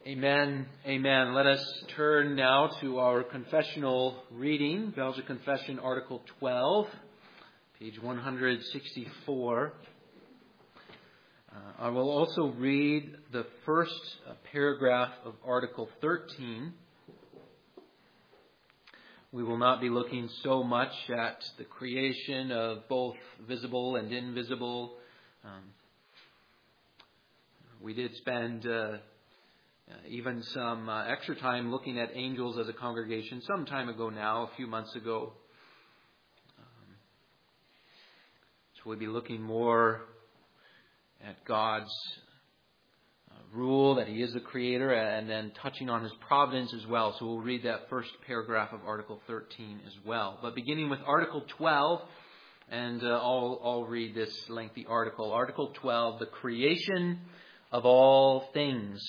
Amen. Amen. Let us turn now to our confessional reading, Belgian Confession, Article 12, page 164. I will also read the first paragraph of Article 13. We will not be looking so much at the creation of both visible and invisible. We did spend even some extra time looking at angels as a congregation some time ago now, a few months ago. So we'll be looking more at God's rule, that He is the Creator, and then touching on His providence as well. So we'll read that first paragraph of Article 13 as well. But beginning with Article 12, and I'll read this lengthy article. Article 12, the creation of all things.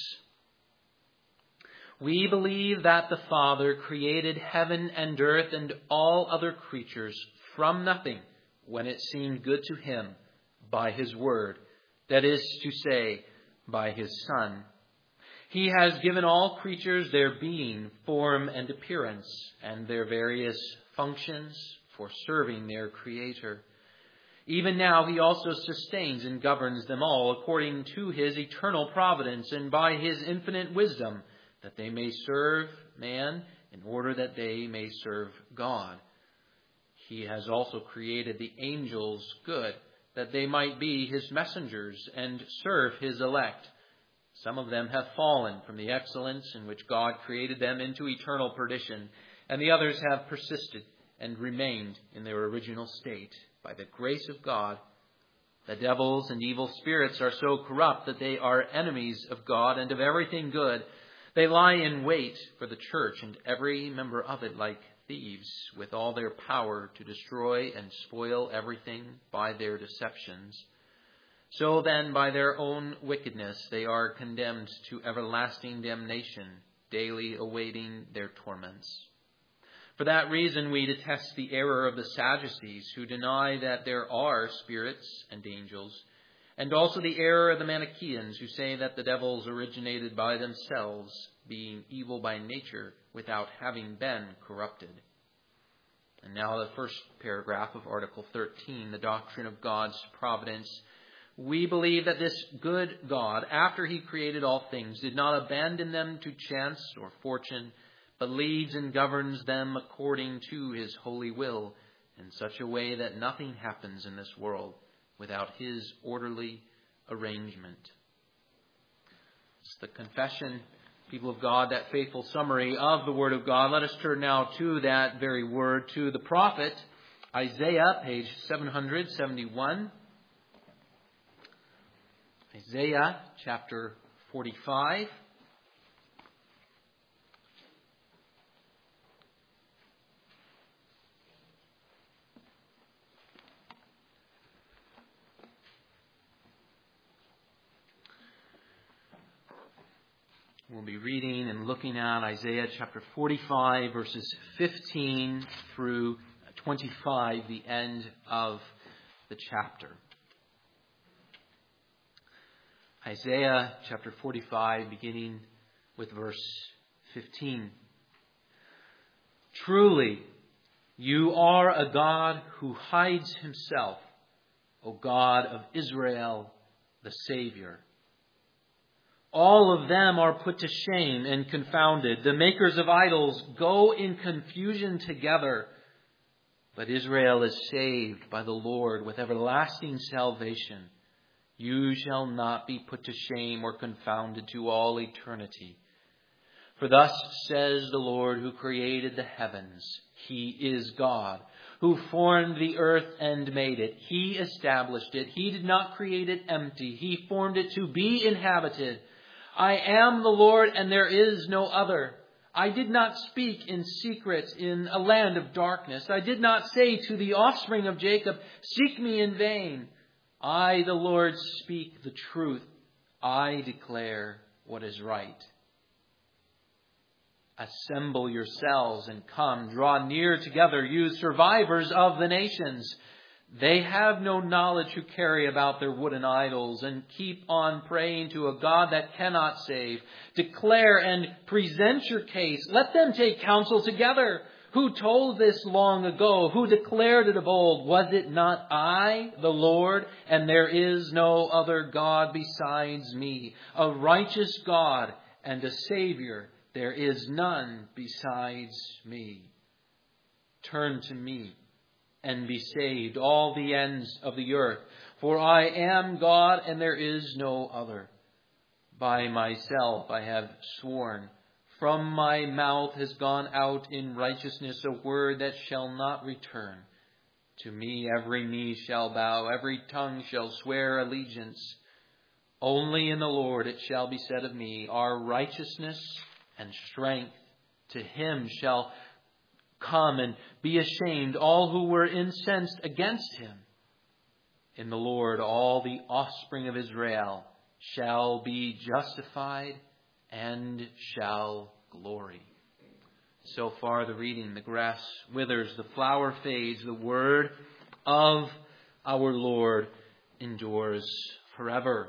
We believe that the Father created heaven and earth and all other creatures from nothing when it seemed good to Him by His word, that is to say, by His Son. He has given all creatures their being, form, and appearance, and their various functions for serving their Creator. Even now He also sustains and governs them all according to His eternal providence and by His infinite wisdom, that they may serve man in order that they may serve God. He has also created the angels good, that they might be His messengers and serve His elect. Some of them have fallen from the excellence in which God created them into eternal perdition, and the others have persisted and remained in their original state by the grace of God. The devils and evil spirits are so corrupt that they are enemies of God and of everything good. They lie in wait for the church and every member of it like thieves, with all their power to destroy and spoil everything by their deceptions. So then, by their own wickedness, they are condemned to everlasting damnation, daily awaiting their torments. For that reason, we detest the error of the Sadducees, who deny that there are spirits and angels, and also the error of the Manichaeans, who say that the devils originated by themselves, being evil by nature, without having been corrupted. And now the first paragraph of Article 13, the doctrine of God's providence. We believe that this good God, after He created all things, did not abandon them to chance or fortune, but leads and governs them according to His holy will, in such a way that nothing happens in this world without His orderly arrangement. It's the confession, people of God, that faithful summary of the Word of God. Let us turn now to that very word, to the prophet Isaiah, page 771. Isaiah chapter 45. We'll be reading and looking at Isaiah chapter 45, verses 15 through 25, the end of the chapter. Isaiah chapter 45, beginning with verse 15. Truly, you are a God who hides Himself, O God of Israel, the Savior. All of them are put to shame and confounded. The makers of idols go in confusion together. But Israel is saved by the Lord with everlasting salvation. You shall not be put to shame or confounded to all eternity. For thus says the Lord who created the heavens. He is God, who formed the earth and made it. He established it. He did not create it empty. He formed it to be inhabited. I am the Lord, and there is no other. I did not speak in secret in a land of darkness. I did not say to the offspring of Jacob, seek me in vain. I, the Lord, speak the truth. I declare what is right. Assemble yourselves and come, draw near together, you survivors of the nations. They have no knowledge who carry about their wooden idols and keep on praying to a God that cannot save. Declare and present your case. Let them take counsel together. Who told this long ago? Who declared it of old? Was it not I, the Lord? And there is no other God besides me. A righteous God and a Savior. There is none besides me. Turn to me and be saved, all the ends of the earth. For I am God and there is no other. By myself I have sworn. From my mouth has gone out in righteousness a word that shall not return. To me every knee shall bow, every tongue shall swear allegiance. Only in the Lord it shall be said of me, our righteousness and strength. To him shall come and be ashamed all who were incensed against him. In the Lord all the offspring of Israel shall be justified and shall glory. So far the reading, the grass withers, the flower fades, the word of our Lord endures forever.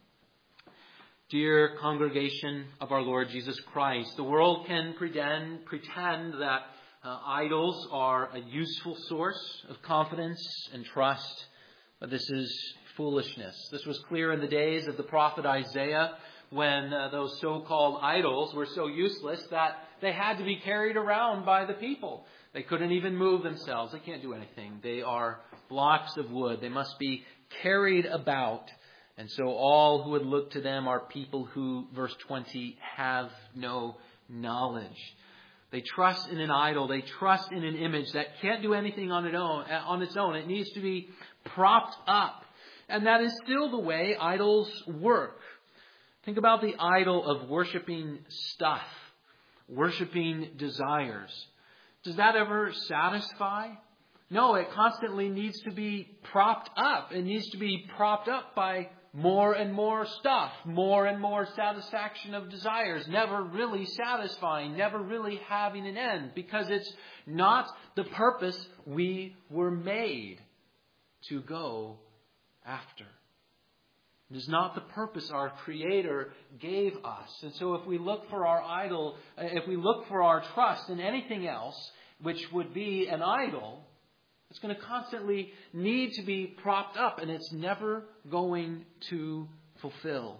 Dear congregation of our Lord Jesus Christ, the world can pretend that idols are a useful source of confidence and trust, but this is foolishness. This was clear in the days of the prophet Isaiah, when those so-called idols were so useless that they had to be carried around by the people. They couldn't even move themselves. They can't do anything. They are blocks of wood. They must be carried about. And so all who would look to them are people who, verse 20, have no knowledge. They trust in an idol. They trust in an image that can't do anything on its own. It needs to be propped up. And that is still the way idols work. Think about the idol of worshiping stuff, worshiping desires. Does that ever satisfy? No, it constantly needs to be propped up. It needs to be propped up by more and more stuff, more and more satisfaction of desires, never really satisfying, never really having an end, because it's not the purpose we were made to go after. It is not the purpose our Creator gave us. And so if we look for our idol, if we look for our trust in anything else, which would be an idol, it's going to constantly need to be propped up, and it's never going to fulfill.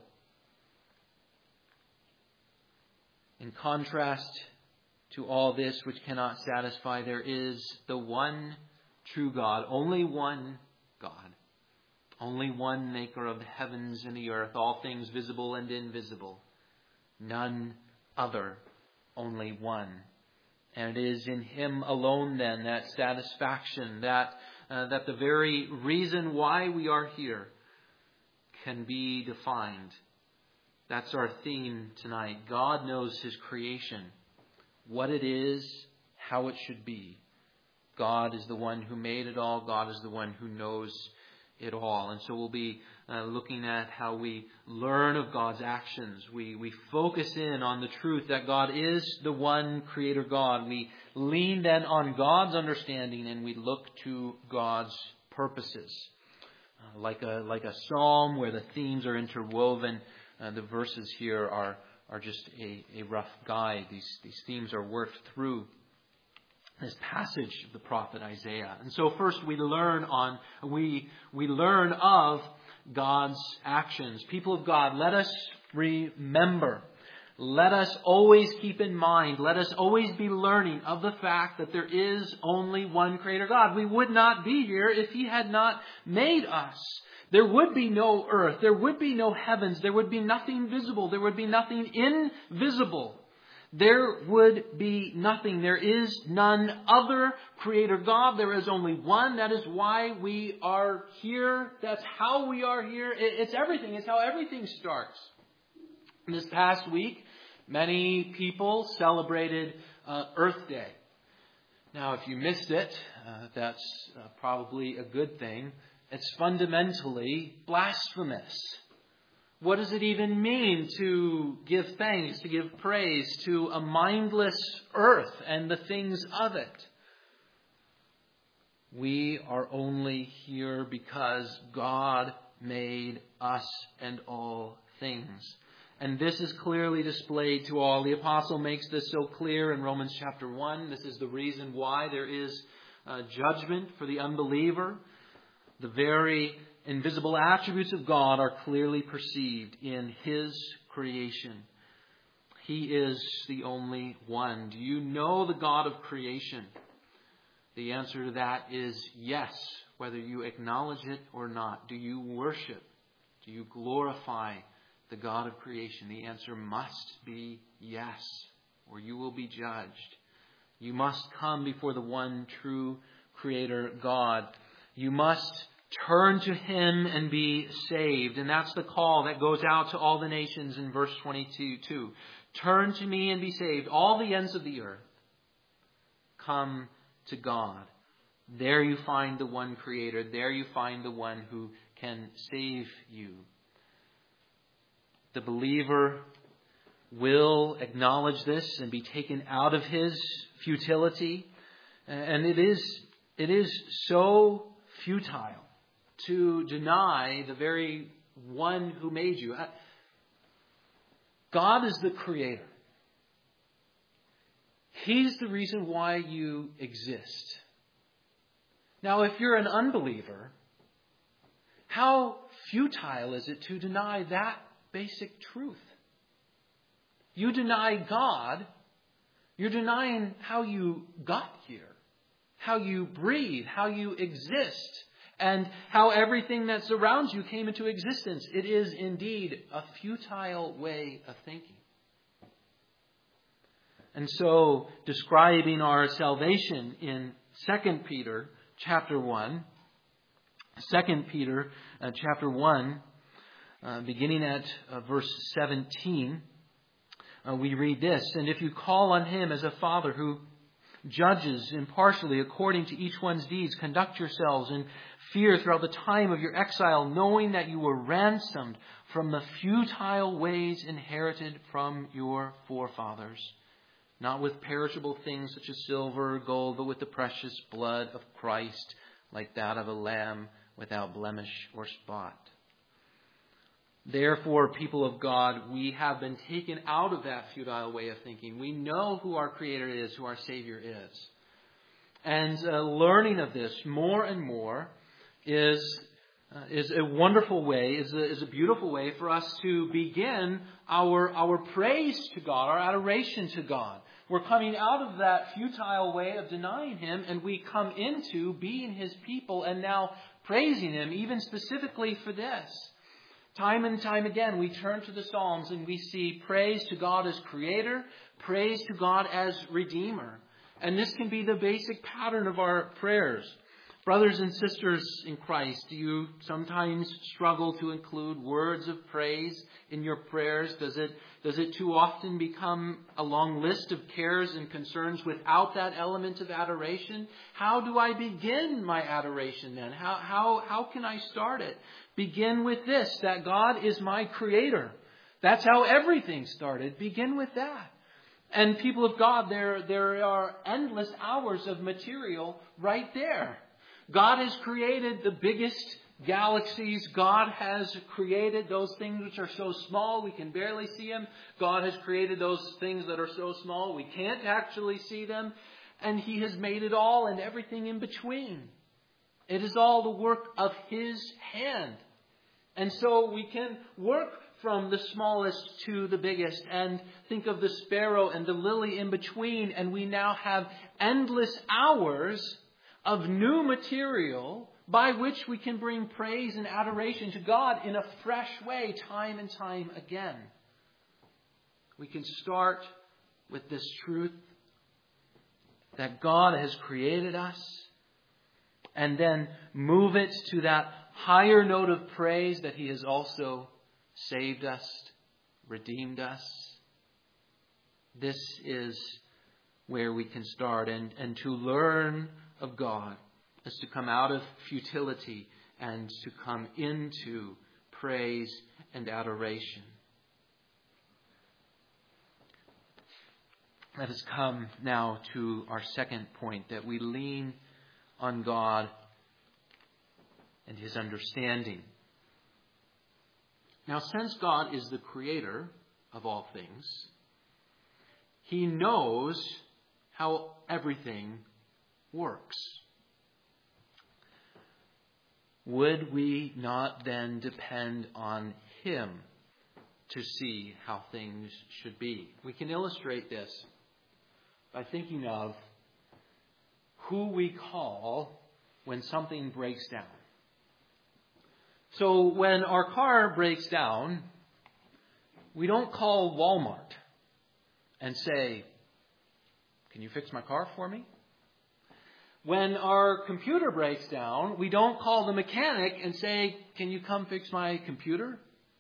In contrast to all this which cannot satisfy, there is the one true God, only one God. Only one maker of the heavens and the earth, all things visible and invisible. None other, only one. And it is in Him alone then that satisfaction, that the very reason why we are here can be defined. That's our theme tonight. God knows His creation, what it is, how it should be. God is the one who made it all. God is the one who knows it all. And so we'll be looking at how we learn of God's actions. We focus in on the truth that God is the one Creator God. We lean then on God's understanding, and we look to God's purposes. Like a psalm where the themes are interwoven, the verses here are just a rough guide. These themes are worked through this passage of the prophet Isaiah. And so first we learn of God's actions. People of God, let us remember. Let us always keep in mind. Let us always be learning of the fact that there is only one Creator God. We would not be here if He had not made us. There would be no earth. There would be no heavens. There would be nothing visible. There would be nothing invisible. There would be nothing. There is none other Creator God. There is only one. That is why we are here. That's how we are here. It's everything. It's how everything starts. This past week, many people celebrated Earth Day. Now, if you missed it, that's probably a good thing. It's fundamentally blasphemous. What does it even mean to give thanks, to give praise to a mindless earth and the things of it? We are only here because God made us and all things. And this is clearly displayed to all. The apostle makes this so clear in Romans chapter 1. This is the reason why there is judgment for the unbeliever. The very invisible attributes of God are clearly perceived in His creation. He is the only one. Do you know the God of creation? The answer to that is yes, whether you acknowledge it or not. Do you worship? Do you glorify the God of creation? The answer must be yes, or you will be judged. You must come before the one true Creator God. You must turn to Him and be saved. And that's the call that goes out to all the nations in verse 22 too. Turn to me and be saved, all the ends of the earth. Come to God. There you find the one Creator. There you find the one who can save you. The believer will acknowledge this and be taken out of his futility. And it is so futile to deny the very one who made you. God is the Creator. He's the reason why you exist. Now, if you're an unbeliever, how futile is it to deny that basic truth? You deny God, you're denying how you got here, how you breathe, how you exist, and how everything that surrounds you came into existence. It is indeed a futile way of thinking. And so, describing our salvation in 2 Peter chapter 1, 2 Peter chapter 1, beginning at verse 17, we read this: "And if you call on Him as a Father who judges impartially according to each one's deeds, conduct yourselves in fear throughout the time of your exile, knowing that you were ransomed from the futile ways inherited from your forefathers, not with perishable things such as silver or gold, but with the precious blood of Christ, like that of a lamb without blemish or spot." Therefore, people of God, we have been taken out of that futile way of thinking. We know who our Creator is, who our Savior is. And learning of this more and more is a wonderful way, is a beautiful way for us to begin our praise to God, our adoration to God. We're coming out of that futile way of denying Him, and we come into being His people and now praising Him, even specifically for this. Time and time again, we turn to the Psalms and we see praise to God as Creator, praise to God as Redeemer. And this can be the basic pattern of our prayers. Brothers and sisters in Christ, do you sometimes struggle to include words of praise in your prayers? Does it too often become a long list of cares and concerns without that element of adoration? How do I begin my adoration then? How can I start it? Begin with this, that God is my Creator. That's how everything started. Begin with that. And people of God, there are endless hours of material right there. God has created the biggest galaxies. God has created those things which are so small we can barely see them. God has created those things that are so small we can't actually see them. And He has made it all and everything in between. It is all the work of His hand. And so we can work from the smallest to the biggest and think of the sparrow and the lily in between. And we now have endless hours of new material by which we can bring praise and adoration to God in a fresh way, time and time again. We can start with this truth that God has created us, and then move it to that higher note of praise that He has also saved us, redeemed us. This is where we can start. And to learn of God is to come out of futility and to come into praise and adoration. Let us come now to our second point, that we lean on God and His understanding. Now, since God is the creator of all things, He knows how everything works. Would we not then depend on Him to see how things should be? We can illustrate this by thinking of who we call when something breaks down. So when our car breaks down, we don't call Walmart and say, "Can you fix my car for me?" When our computer breaks down, we don't call the mechanic and say, "Can you come fix my computer?"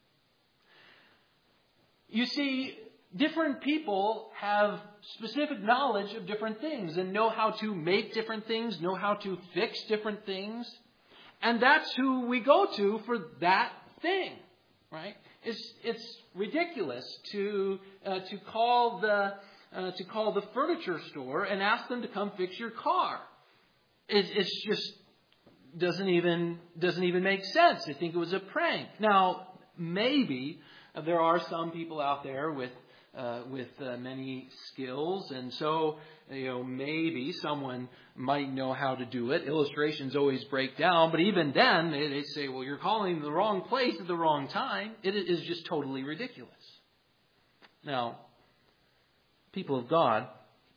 You see, different people have specific knowledge of different things and know how to make different things, know how to fix different things. And that's who we go to for that thing, right? It's ridiculous to call the furniture store and ask them to come fix your car. It's just doesn't even make sense. They think it was a prank. Now, maybe there are some people out there with many skills, and so maybe someone might know how to do it. Illustrations always break down, but even then they say, "Well, you're calling the wrong place at the wrong time." It is just totally ridiculous. Now, people of God,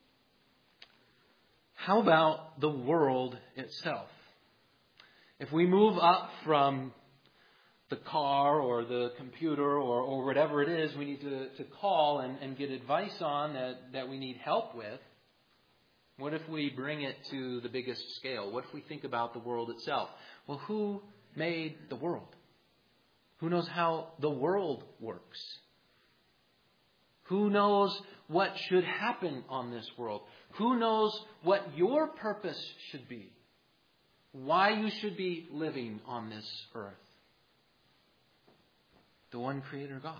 how about the world itself? If we move up from the car or the computer or whatever it is we need to call and get advice on that we need help with, what if we bring it to the biggest scale? What if we think about the world itself? Well, who made the world? Who knows how the world works? Who knows what should happen on this world? Who knows what your purpose should be? Why you should be living on this earth? The one Creator God.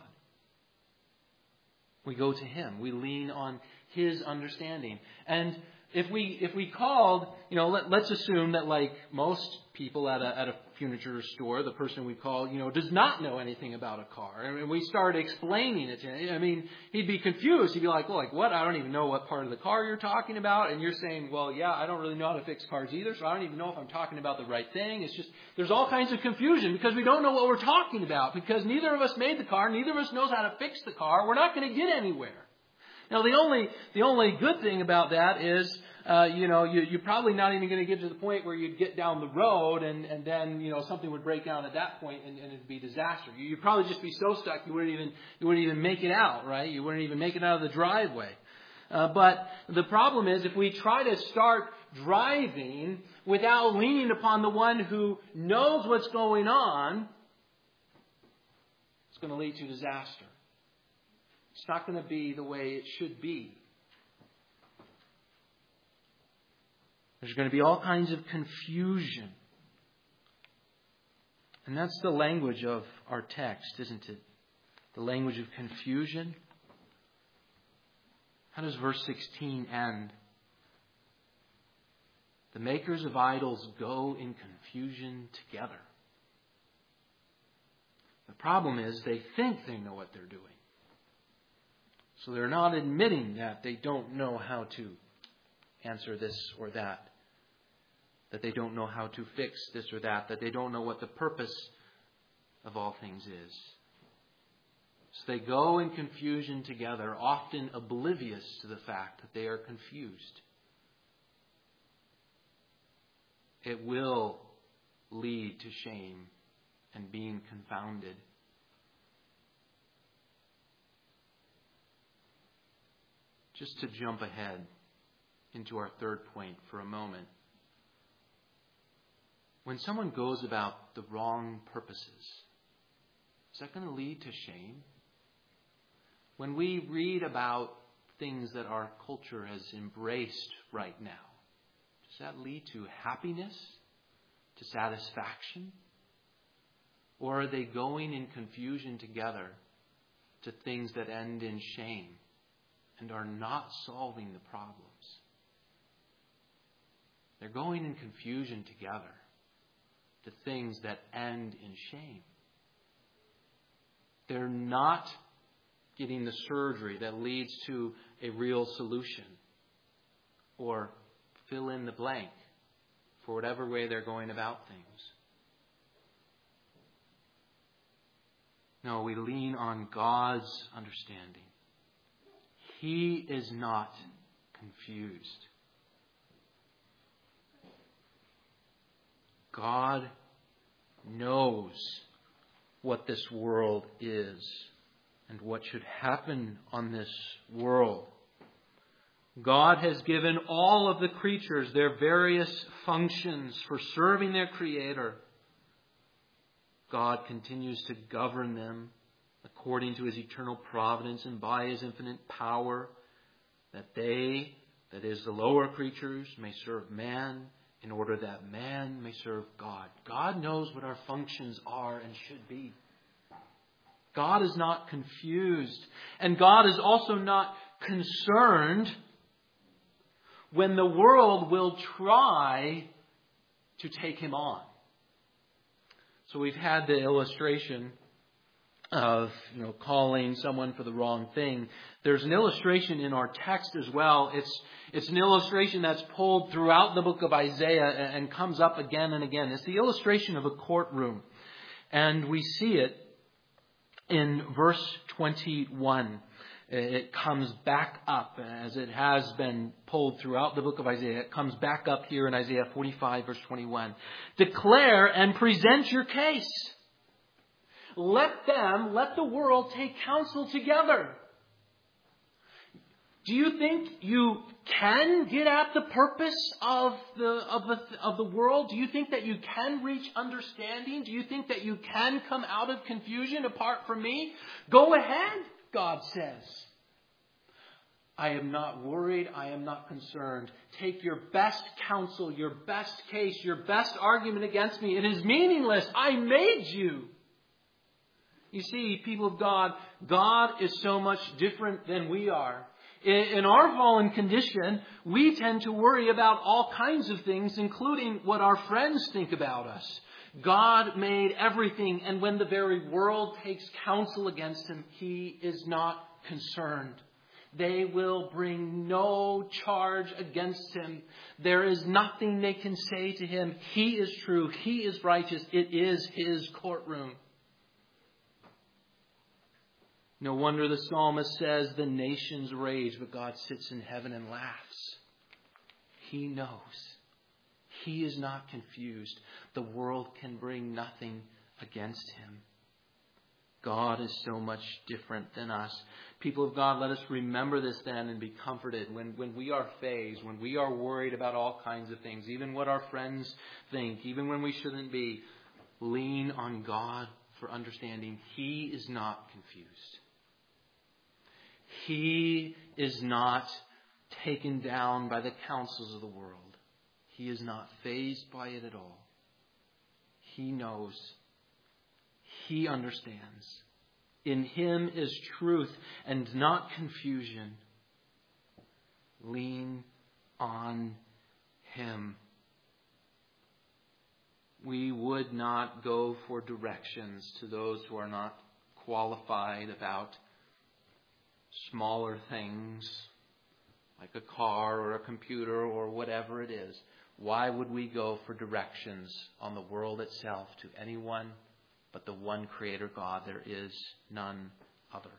We go to Him. We lean on His understanding. And if we called, let's assume that like most people at a furniture store, the person we call, does not know anything about a car. And we start explaining it to him. I mean, he'd be confused. He'd be like, "Well, like what? I don't even know what part of the car you're talking about." And you're saying, "Well, yeah, I don't really know how to fix cars either, so I don't even know if I'm talking about the right thing." It's just, there's all kinds of confusion because we don't know what we're talking about, because neither of us made the car, neither of us knows how to fix the car. We're not going to get anywhere. Now, the only good thing about that is, you're probably not even going to get to the point where you'd get down the road and then, something would break down at that point and it'd be disaster. You'd probably just be so stuck you wouldn't even make it out, right? You wouldn't even make it out of the driveway. But the problem is, if we try to start driving without leaning upon the one who knows what's going on, it's going to lead to disaster. It's not going to be the way it should be. There's going to be all kinds of confusion. And that's the language of our text, isn't it? The language of confusion. How does verse 16 end? The makers of idols go in confusion together. The problem is they think they know what they're doing. So they're not admitting that they don't know how to answer this or that they don't know how to fix this or that they don't know what the purpose of all things is. So they go in confusion together, often oblivious to the fact that they are confused. It will lead to shame and being confounded. Just to jump ahead into our third point for a moment. When someone goes about the wrong purposes, is that going to lead to shame? When we read about things that our culture has embraced right now, does that lead to happiness, to satisfaction? Or are they going in confusion together to things that end in shame and are not solving the problems? They're going in confusion together to things that end in shame. They're not getting the surgery that leads to a real solution, or fill in the blank for whatever way they're going about things. No, we lean on God's understanding. He is not confused. God knows what this world is and what should happen on this world. God has given all of the creatures their various functions for serving their Creator. God continues to govern them according to His eternal providence and by His infinite power, that they, that is the lower creatures, may serve man in order that man may serve God. God knows what our functions are and should be. God is not confused. And God is also not concerned when the world will try to take Him on. So we've had the illustration of, calling someone for the wrong thing. There's an illustration in our text as well. It's an illustration that's pulled throughout the book of Isaiah and comes up again and again. It's the illustration of a courtroom. And we see it in verse 21. It comes back up, as it has been pulled throughout the book of Isaiah. It comes back up here in Isaiah 45, verse 21. Declare and present your case. Let the world take counsel together. Do you think you can get at the purpose of the world? Do you think that you can reach understanding? Do you think that you can come out of confusion apart from me? Go ahead, God says. I am not worried. I am not concerned. Take your best counsel, your best case, your best argument against me. It is meaningless. I made you. You see, people of God, God is so much different than we are. In our fallen condition, we tend to worry about all kinds of things, including what our friends think about us. God made everything, and when the very world takes counsel against Him, He is not concerned. They will bring no charge against Him. There is nothing they can say to Him. He is true. He is righteous. It is His courtroom. No wonder the psalmist says, the nations rage, but God sits in heaven and laughs. He knows. He is not confused. The world can bring nothing against Him. God is so much different than us. People of God, let us remember this then and be comforted. When we are fazed, when we are worried about all kinds of things, even what our friends think, even when we shouldn't be, lean on God for understanding. He is not confused. He is not taken down by the counsels of the world. He is not fazed by it at all. He knows. He understands. In Him is truth and not confusion. Lean on Him. We would not go for directions to those who are not qualified about smaller things like a car or a computer or whatever it is. Why would we go for directions on the world itself to anyone but the one Creator God? There is none other.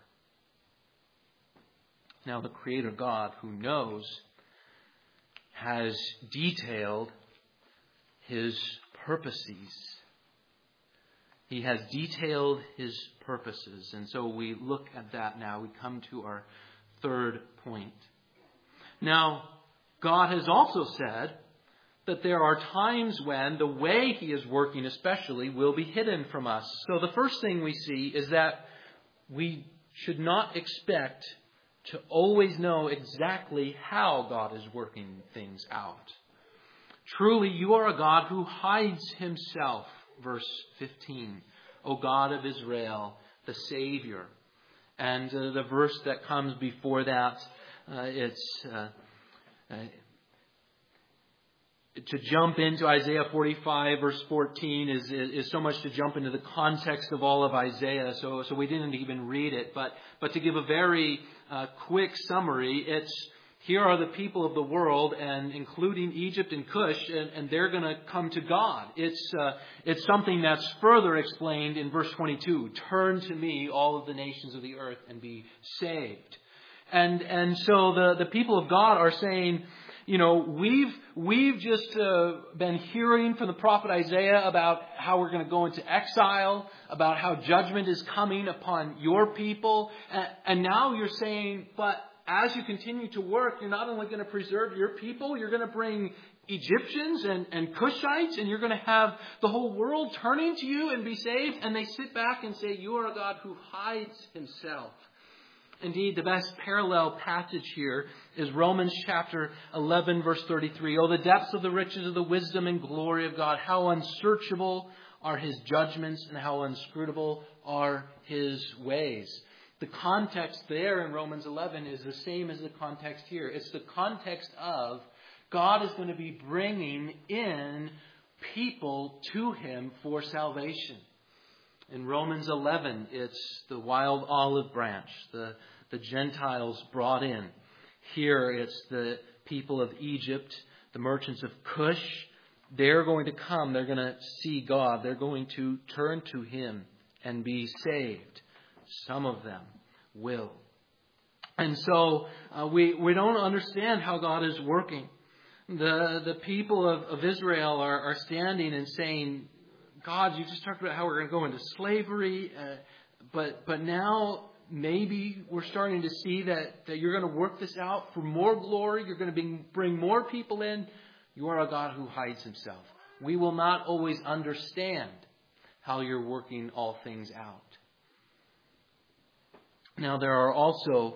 Now, the Creator God, who knows, has detailed His purposes. He has detailed His purposes. And so we look at that now. We come to our third point. Now, God has also said that there are times when the way He is working especially will be hidden from us. So the first thing we see is that we should not expect to always know exactly how God is working things out. Truly, you are a God who hides Himself. Verse 15, O God of Israel, the Savior. And the verse that comes before that, to jump into Isaiah 45 verse 14 is so much to jump into the context of all of Isaiah. So we didn't even read it. But to give a very quick summary, it's here are the people of the world, and including Egypt and Cush, and they're going to come to God. It's something that's further explained in verse 22. Turn to me, all of the nations of the earth, and be saved. And so the people of God are saying, we've just been hearing from the prophet Isaiah about how we're going to go into exile, about how judgment is coming upon your people. And now you're saying, but as you continue to work, you're not only going to preserve your people, you're going to bring Egyptians and Cushites, and you're going to have the whole world turning to you and be saved. And they sit back and say, you are a God who hides himself. Indeed, the best parallel passage here is Romans chapter 11, verse 33. Oh, the depths of the riches of the wisdom and glory of God. How unsearchable are his judgments and how inscrutable are his ways. The context there in Romans 11 is the same as the context here. It's the context of God is going to be bringing in people to him for salvation. In Romans 11, it's the wild olive branch, the Gentiles brought in. Here it's the people of Egypt, the merchants of Cush. They're going to come. They're going to see God. They're going to turn to him and be saved. Some of them will. And so we don't understand how God is working. The people of Israel are standing and saying, God, you just talked about how we're going to go into slavery, but now maybe we're starting to see that you're going to work this out for more glory. You're going to bring more people in. You are a God who hides himself. We will not always understand how you're working all things out. Now, there are also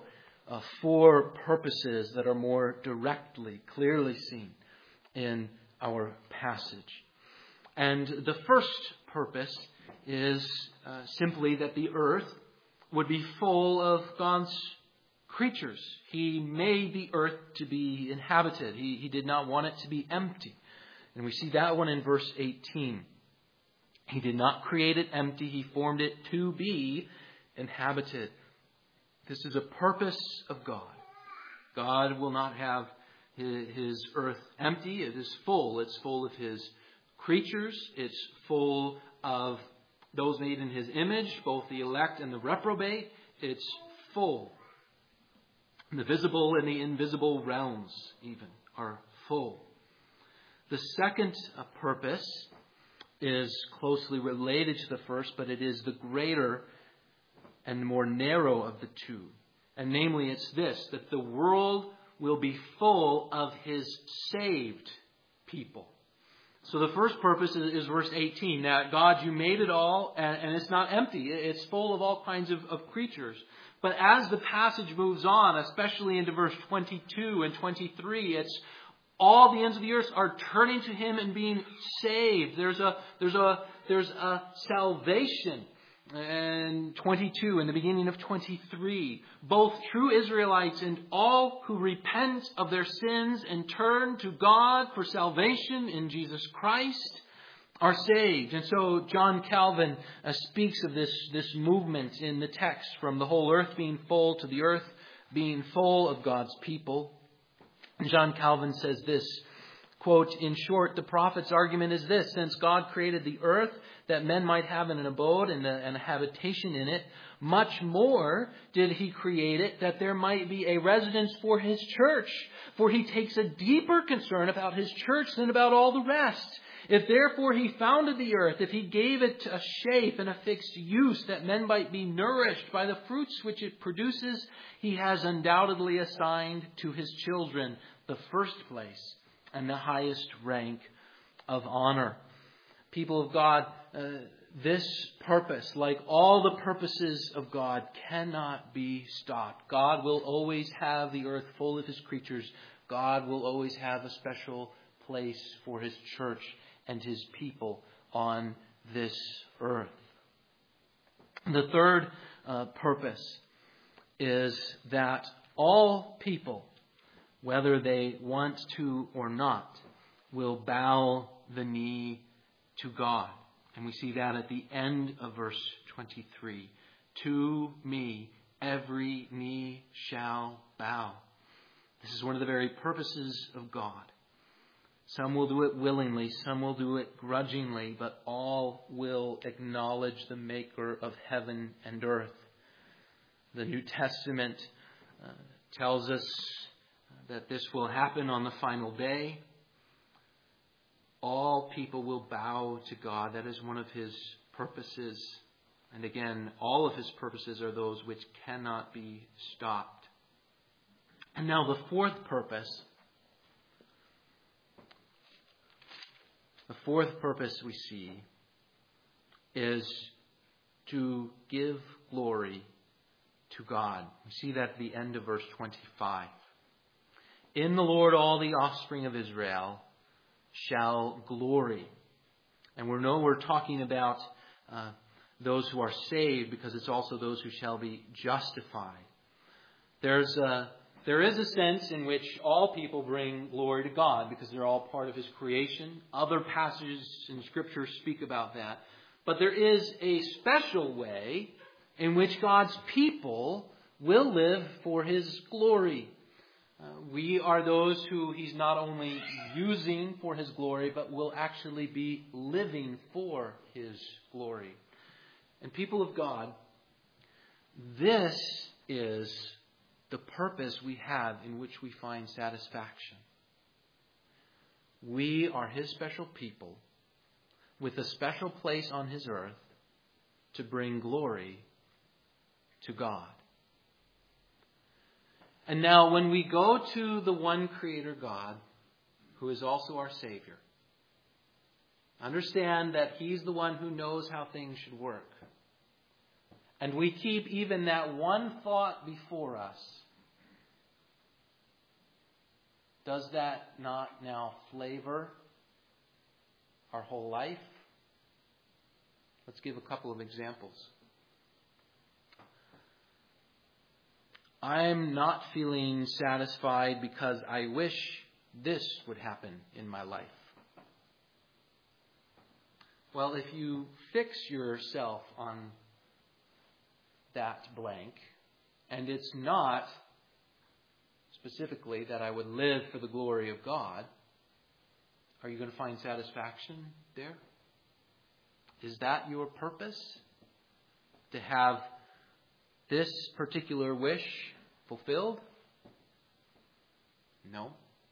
4 purposes that are more directly, clearly seen in our passage. And the first purpose is simply that the earth would be full of God's creatures. He made the earth to be inhabited. He did not want it to be empty. And we see that one in verse 18. He did not create it empty. He formed it to be inhabited. This is a purpose of God. God will not have his earth empty. It is full. It's full of his creatures. It's full of those made in his image, both the elect and the reprobate. It's full. The visible and the invisible realms even are full. The second purpose is closely related to the first, but it is the greater and more narrow of the two. And namely, it's this, that the world will be full of his saved people. So the first purpose is verse 18, that God, you made it all, and it's not empty. It's full of all kinds of creatures. But as the passage moves on, especially into verse 22 and 23, it's all the ends of the earth are turning to him and being saved. There's a salvation. And 22, in the beginning of 23, both true Israelites and all who repent of their sins and turn to God for salvation in Jesus Christ are saved. And so John Calvin speaks of this movement in the text, from the whole earth being full to the earth being full of God's people. And John Calvin says this, quote, in short, the prophet's argument is this: since God created the earth that men might have an abode and a habitation in it, much more did he create it that there might be a residence for his church. For he takes a deeper concern about his church than about all the rest. If therefore he founded the earth, if he gave it a shape and a fixed use that men might be nourished by the fruits which it produces, he has undoubtedly assigned to his children the first place and the highest rank of honor. People of God, this purpose, like all the purposes of God, cannot be stopped. God will always have the earth full of his creatures. God will always have a special place for his church and his people on this earth. The third purpose is that all people, whether they want to or not, will bow the knee to God. And we see that at the end of verse 23. To me, every knee shall bow. This is one of the very purposes of God. Some will do it willingly, some will do it grudgingly, but all will acknowledge the Maker of heaven and earth. The New Testament tells us that this will happen on the final day. All people will bow to God. That is one of His purposes. And again, all of His purposes are those which cannot be stopped. And now the fourth purpose we see is to give glory to God. We see that at the end of verse 25. In the Lord all the offspring of Israel shall glory. And we're talking about those who are saved, because it's also those who shall be justified. There is a sense in which all people bring glory to God because they're all part of His creation. Other passages in Scripture speak about that. But there is a special way in which God's people will live for His glory. We are those who He's not only using for His glory, but will actually be living for His glory. And people of God, this is the purpose we have in which we find satisfaction. We are His special people with a special place on His earth to bring glory to God. And now when we go to the one Creator God, who is also our Savior, understand that He's the one who knows how things should work. And we keep even that one thought before us. Does that not now flavor our whole life? Let's give a couple of examples. I'm not feeling satisfied because I wish this would happen in my life. Well, if you fix yourself on that blank, and it's not specifically that I would live for the glory of God, are you going to find satisfaction there? Is that your purpose? To have this particular wish fulfilled? No.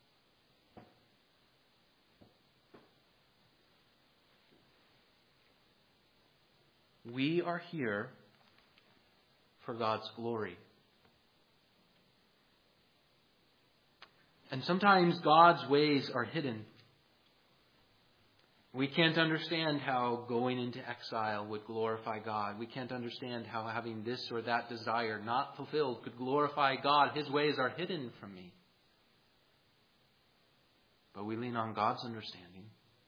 We are here for God's glory. And sometimes God's ways are hidden. We can't understand how going into exile would glorify God. We can't understand how having this or that desire not fulfilled could glorify God. His ways are hidden from me. But we lean on God's understanding.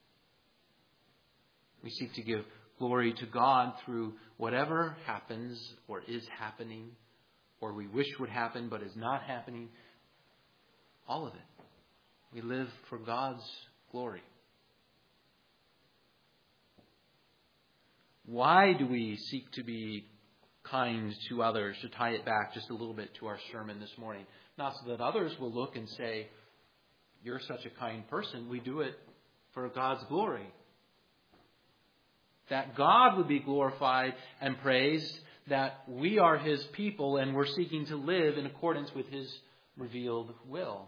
We seek to give glory to God through whatever happens or is happening, or we wish would happen but is not happening. All of it. We live for God's glory. Why do we seek to be kind to others? To tie it back just a little bit to our sermon this morning. Not so that others will look and say, "You're such a kind person." We do it for God's glory. That God would be glorified and praised, that we are His people and we're seeking to live in accordance with His revealed will.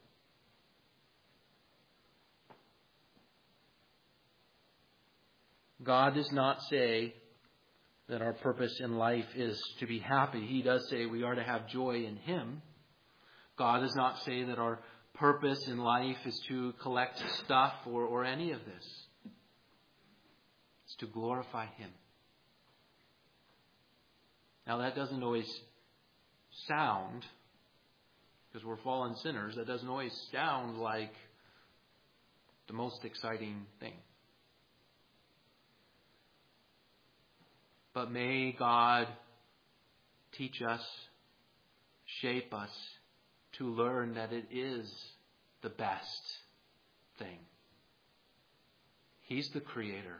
God does not say that our purpose in life is to be happy. He does say we are to have joy in Him. God does not say that our purpose in life is to collect stuff or any of this. It's to glorify Him. Now that doesn't always sound, because we're fallen sinners, that doesn't always sound like the most exciting thing. But may God teach us, shape us to learn that it is the best thing. He's the Creator.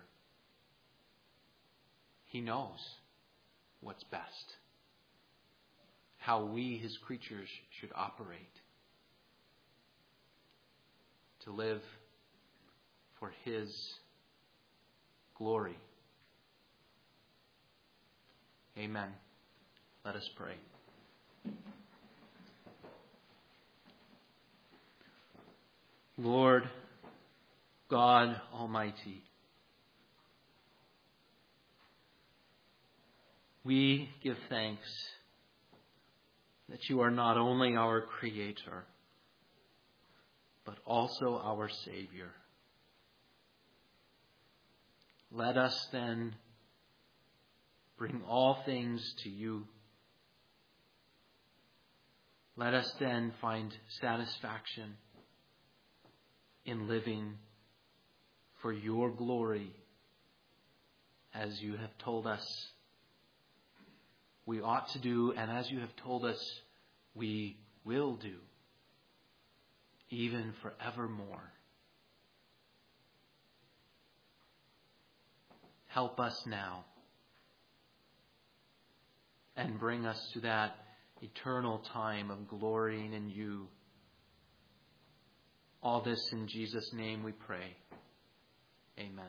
He knows what's best, how we, His creatures, should operate, to live for His glory. Amen. Let us pray. Lord God Almighty, we give thanks that you are not only our Creator, but also our Savior. Let us then bring all things to you. Let us then find satisfaction in living for your glory, as you have told us we ought to do, and as you have told us we will do, even forevermore. Help us now and bring us to that eternal time of glorying in you. All this in Jesus' name we pray. Amen.